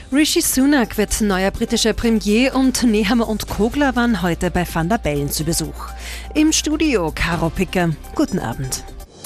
Rishi Sunak wird neuer britischer Premier und Nehammer und Kogler waren heute bei Van der Bellen zu Besuch. Im Studio Caro Picker. Guten Abend.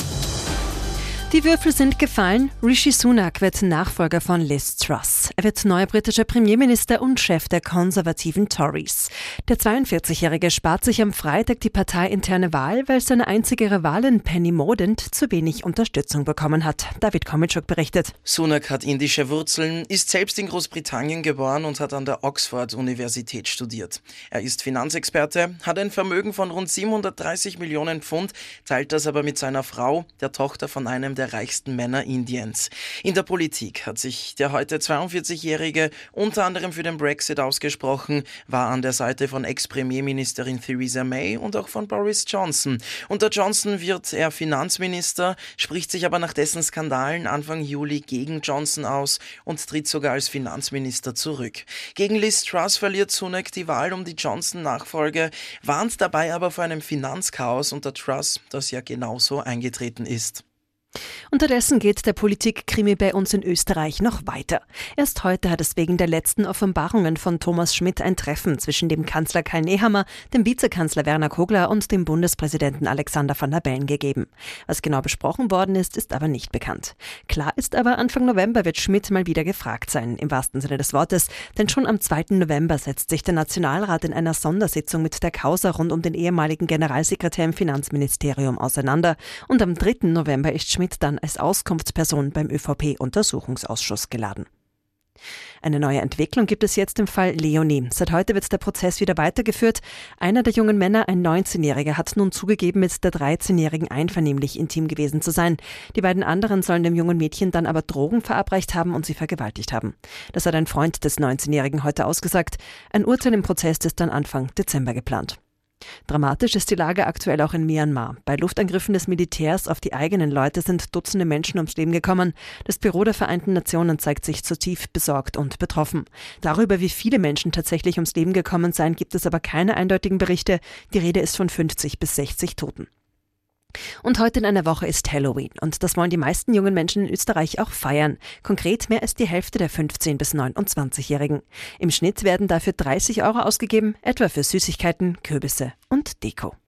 Die Würfel sind gefallen. Rishi Sunak wird Nachfolger von Liz Truss. Er wird neuer britischer Premierminister und Chef der konservativen Tories. Der 42-Jährige spart sich am Freitag die parteiinterne Wahl, weil seine einzige Rivalin Penny Mordaunt zu wenig Unterstützung bekommen hat. David Komitschuk berichtet. Sunak hat indische Wurzeln, ist selbst in Großbritannien geboren und hat an der Oxford-Universität studiert. Er ist Finanzexperte, hat ein Vermögen von rund 730 Millionen Pfund, teilt das aber mit seiner Frau, der Tochter von einem der reichsten Männer Indiens. In der Politik hat sich der heute 42-Jährige unter anderem für den Brexit ausgesprochen, war an der Seite von Ex-Premierministerin Theresa May und auch von Boris Johnson. Unter Johnson wird er Finanzminister, spricht sich aber nach dessen Skandalen Anfang Juli gegen Johnson aus und tritt sogar als Finanzminister zurück. Gegen Liz Truss verliert Sunak die Wahl um die Johnson-Nachfolge, warnt dabei aber vor einem Finanzchaos unter Truss, das ja genauso eingetreten ist. Unterdessen geht der Politikkrimi bei uns in Österreich noch weiter. Erst heute hat es wegen der letzten Offenbarungen von Thomas Schmidt ein Treffen zwischen dem Kanzler Kai Nehammer, dem Vizekanzler Werner Kogler und dem Bundespräsidenten Alexander Van der Bellen gegeben. Was genau besprochen worden ist aber nicht bekannt. Klar ist aber, Anfang November wird Schmidt mal wieder gefragt sein, im wahrsten Sinne des Wortes, denn schon am 2. November setzt sich der Nationalrat in einer Sondersitzung mit der Causa rund um den ehemaligen Generalsekretär im Finanzministerium auseinander und am 3. November ist Schmidt dann als Auskunftsperson beim ÖVP-Untersuchungsausschuss geladen. Eine neue Entwicklung gibt es jetzt im Fall Leonie. Seit heute wird der Prozess wieder weitergeführt. Einer der jungen Männer, ein 19-Jähriger, hat nun zugegeben, mit der 13-Jährigen einvernehmlich intim gewesen zu sein. Die beiden anderen sollen dem jungen Mädchen dann aber Drogen verabreicht haben und sie vergewaltigt haben. Das hat ein Freund des 19-Jährigen heute ausgesagt. Ein Urteil im Prozess ist dann Anfang Dezember geplant. Dramatisch ist die Lage aktuell auch in Myanmar. Bei Luftangriffen des Militärs auf die eigenen Leute sind Dutzende Menschen ums Leben gekommen. Das Büro der Vereinten Nationen zeigt sich zutiefst besorgt und betroffen. Darüber, wie viele Menschen tatsächlich ums Leben gekommen seien, gibt es aber keine eindeutigen Berichte. Die Rede ist von 50 bis 60 Toten. Und heute in einer Woche ist Halloween und das wollen die meisten jungen Menschen in Österreich auch feiern. Konkret mehr als die Hälfte der 15- bis 29-Jährigen. Im Schnitt werden dafür 30 € ausgegeben, etwa für Süßigkeiten, Kürbisse und Deko.